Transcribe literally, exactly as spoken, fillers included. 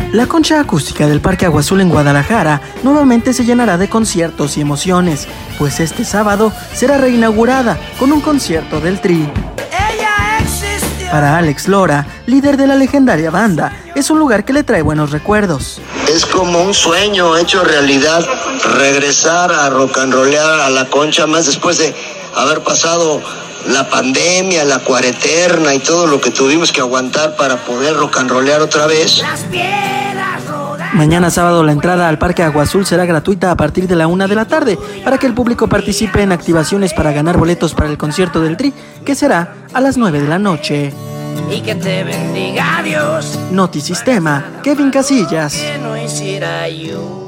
La concha acústica del Parque Agua Azul en Guadalajara nuevamente se llenará de conciertos y emociones, pues este sábado será reinaugurada con un concierto del Tri. Para Alex Lora, líder de la legendaria banda, es un lugar que le trae buenos recuerdos. Es como un sueño hecho realidad, regresar a rock and rollear a la Concha, más después de haber pasado la pandemia, la cuareterna y todo lo que tuvimos que aguantar para poder rock and rollear otra vez. Mañana sábado la entrada al Parque Agua Azul será gratuita a partir de la una de la tarde para que el público participe en activaciones para ganar boletos para el concierto del Tri, que será a las nueve de la noche. Y que te bendiga Dios. Notisistema, Kevin Casillas. Que no hiciera yo.